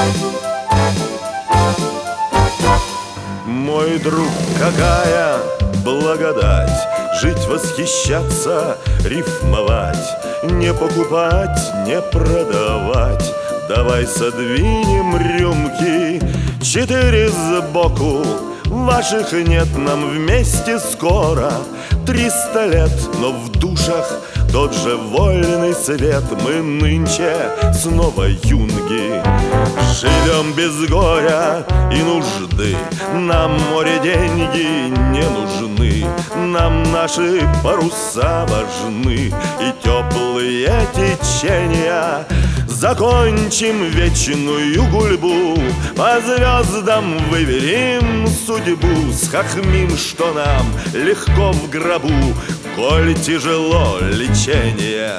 Мой друг, какая благодать жить, восхищаться, рифмовать, не покупать, не продавать. Давай содвинем рюмки, 4 сбоку. Ваших нет, нам вместе скоро 300 лет, но в душах тот же вольный свет. Мы нынче снова юнги, живем без горя и нужды. Нам море деньги не нужны, нам наши паруса важны и теплые течения. Закончим вечную гульбу, по звездам выверим судьбу, схохмим, что нам легко в гробу, коль тяжело лечение.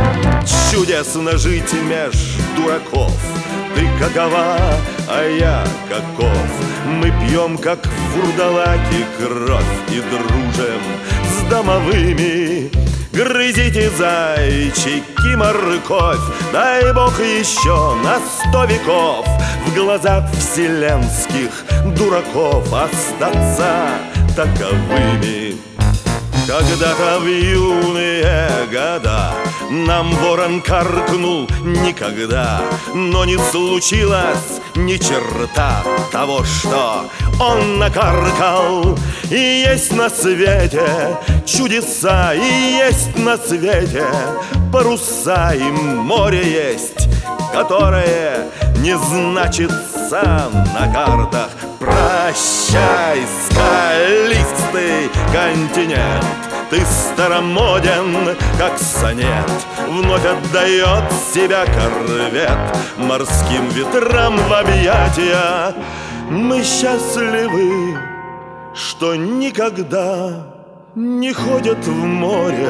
Чудесно жить меж дураков, ты какова, а я каков. Мы пьем, как вурдалаки, кровь и дружим с домовыми. Грызите, зайчики, морковь, дай Бог еще на 100 веков в глазах вселенских дураков остаться таковыми. Когда-то в юные года нам ворон каркнул никогда, но не случилось ни черта того, что он накаркал. И есть на свете чудеса, и есть на свете паруса, и море есть, которое не значится на картах. Прощай, скалистый континент, ты старомоден, как сонет. Вновь отдает себя корвет морским ветрам в объятия. Мы счастливы, что никогда не ходят в море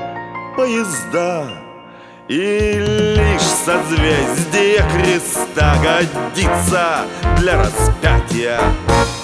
поезда, и лишь созвездие креста годится для распятия.